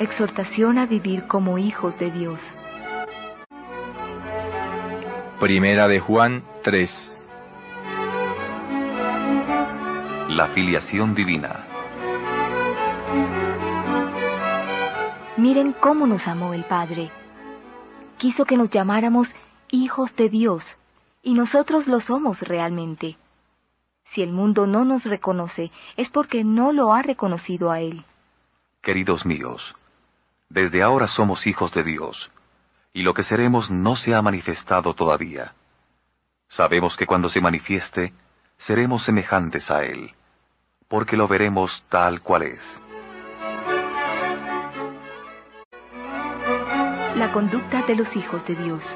Exhortación a vivir como hijos de Dios. Primera de Juan 3. La filiación divina. Miren cómo nos amó el Padre. Quiso que nos llamáramos hijos de Dios, y nosotros lo somos realmente. Si el mundo no nos reconoce, es porque no lo ha reconocido a Él. Queridos míos, desde ahora somos hijos de Dios, y lo que seremos no se ha manifestado todavía. Sabemos que cuando se manifieste, seremos semejantes a Él, porque lo veremos tal cual es. La conducta de los hijos de Dios.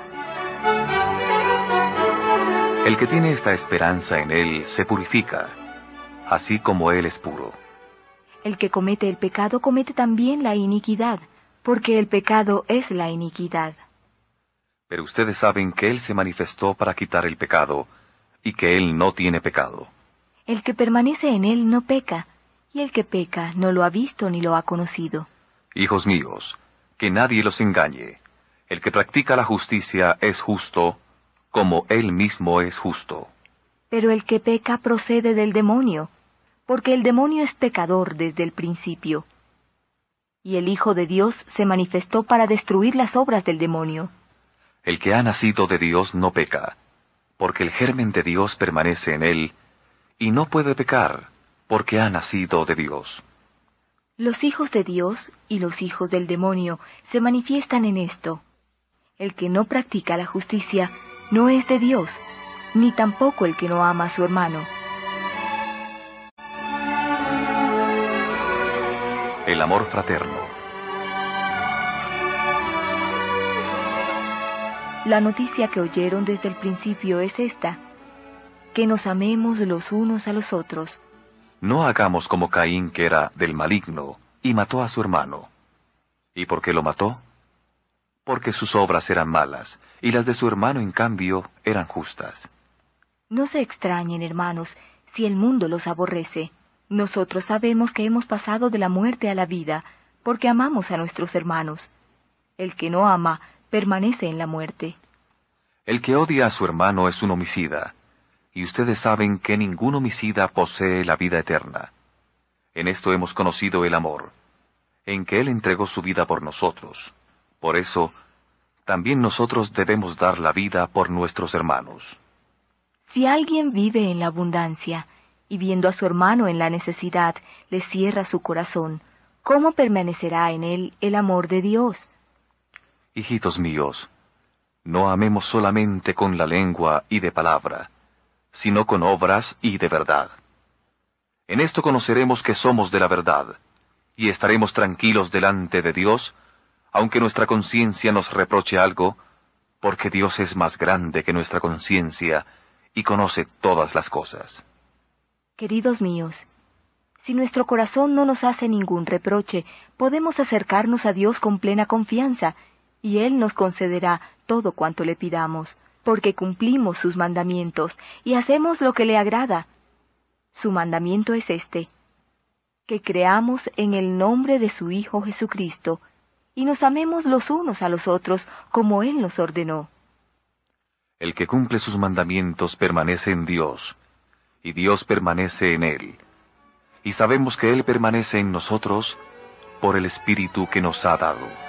El que tiene esta esperanza en Él se purifica, así como Él es puro. El que comete el pecado comete también la iniquidad, porque el pecado es la iniquidad. Pero ustedes saben que Él se manifestó para quitar el pecado, y que Él no tiene pecado. El que permanece en Él no peca, y el que peca no lo ha visto ni lo ha conocido. Hijos míos, que nadie los engañe. El que practica la justicia es justo, como Él mismo es justo. Pero el que peca procede del demonio, porque el demonio es pecador desde el principio. Y el Hijo de Dios se manifestó para destruir las obras del demonio. El que ha nacido de Dios no peca, porque el germen de Dios permanece en él, y no puede pecar, porque ha nacido de Dios. Los hijos de Dios y los hijos del demonio se manifiestan en esto. El que no practica la justicia no es de Dios, ni tampoco el que no ama a su hermano. El amor fraterno. La noticia que oyeron desde el principio es esta: que nos amemos los unos a los otros. No hagamos como Caín, que era del maligno, y mató a su hermano. ¿Y por qué lo mató? Porque sus obras eran malas, y las de su hermano, en cambio, eran justas. No se extrañen, hermanos, si el mundo los aborrece. Nosotros sabemos que hemos pasado de la muerte a la vida, porque amamos a nuestros hermanos. El que no ama permanece en la muerte. El que odia a su hermano es un homicida, y ustedes saben que ningún homicida posee la vida eterna. En esto hemos conocido el amor, en que Él entregó su vida por nosotros. Por eso, también nosotros debemos dar la vida por nuestros hermanos. Si alguien vive en la abundancia, y viendo a su hermano en la necesidad, le cierra su corazón, ¿cómo permanecerá en él el amor de Dios? Hijitos míos, no amemos solamente con la lengua y de palabra, sino con obras y de verdad. En esto conoceremos que somos de la verdad, y estaremos tranquilos delante de Dios, aunque nuestra conciencia nos reproche algo, porque Dios es más grande que nuestra conciencia y conoce todas las cosas. Queridos míos, si nuestro corazón no nos hace ningún reproche, podemos acercarnos a Dios con plena confianza, y Él nos concederá todo cuanto le pidamos, porque cumplimos sus mandamientos y hacemos lo que le agrada. Su mandamiento es este: que creamos en el nombre de su Hijo Jesucristo, y nos amemos los unos a los otros como Él nos ordenó. El que cumple sus mandamientos permanece en Dios, y Dios permanece en él. Y sabemos que Él permanece en nosotros por el Espíritu que nos ha dado.